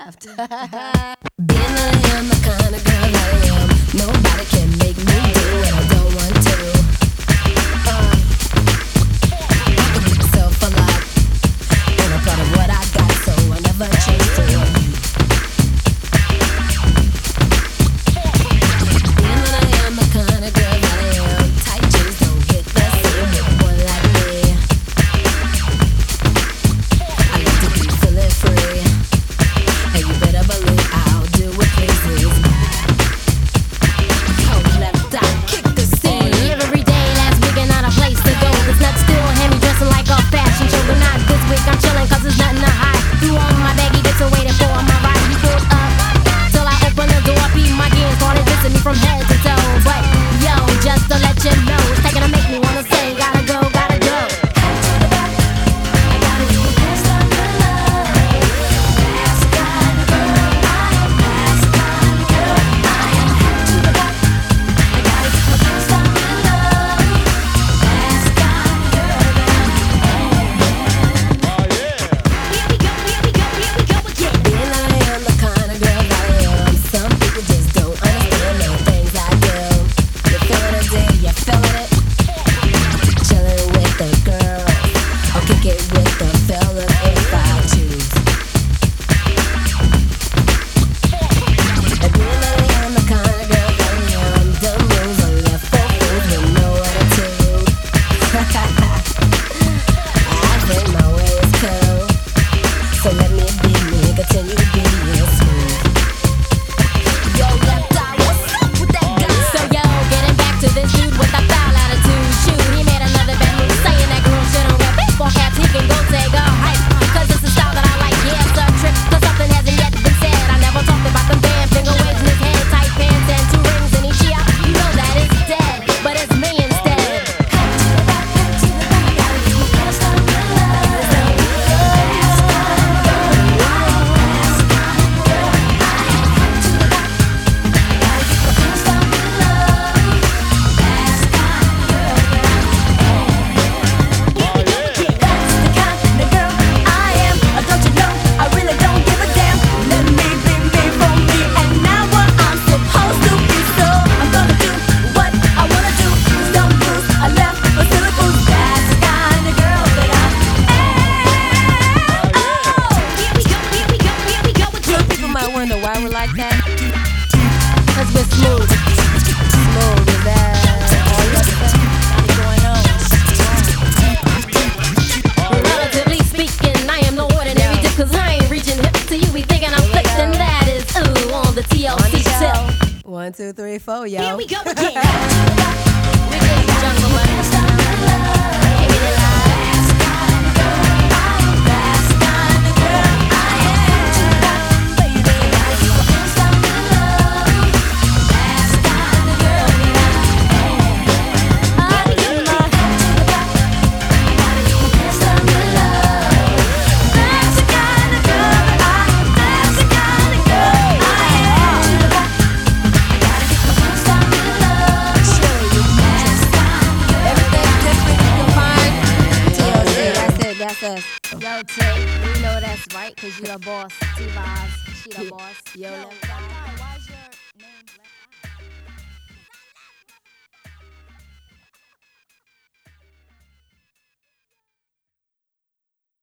left. Being that I am the kind of girl I am, nobody can make me do what I don't want to. I can keep myself alive, and I'm proud of what I got, so I never change for you. Being that I am the kind of girl that I am, tight jeans don't hit the same with one like me. I like to be feeling free, and you better believe I'll do what pleases me. Hold left, I kick the scene. Every day last week and not a place to go. This nut still had me dressing like a fashion show, but not this week. I'm chilling cause there's nothing to hide. Threw on my baggy bits and waiting for my ride. He pulled up till I opened the door. Beat my gear and started dissing me from head to toe. But yo, just to let you know, it's taking to make me wanna say, gotta go, gotta go. Being that I am the kind of girl that I am, some people just don't understand the things I do. You feeling it, dear? You feeling it? Chilling with the girls, or kick it with the fellas if I choose. And being that I am the kind of girl that I am, dumb moves are left for fools with no attitude. I think my way is cool, so let me be me, continue being smooth. Yo, left eye, what's up with that guy? So yo, getting back to this dude with a foul attitude. Shoot, he made another bad move, saying that girl shouldn't wear baseball caps. He can go take a hike, cause it's the style that I like. Yeah, it's a trick, cause something hasn't yet been said. I never talked about them damn finger waves in his head, tight pants and 2 rings in each ear. You know that it's dead, but it's me instead. People might wonder why we're like that. Cause we're smooth. Smooth, is that all you have to say? Relatively speaking, I am no ordinary dip, cause I ain't reaching hip to you. Be thinking I'm flipped, and that is ooh on the TLC tip. 1, 2, 3, 4, yo. Here we go again. We just jungle buttons. Give me the lie. That's us. Yo, Tay, you know that's right, cause you the boss. T-Boz, she the boss. Yo, Why is your name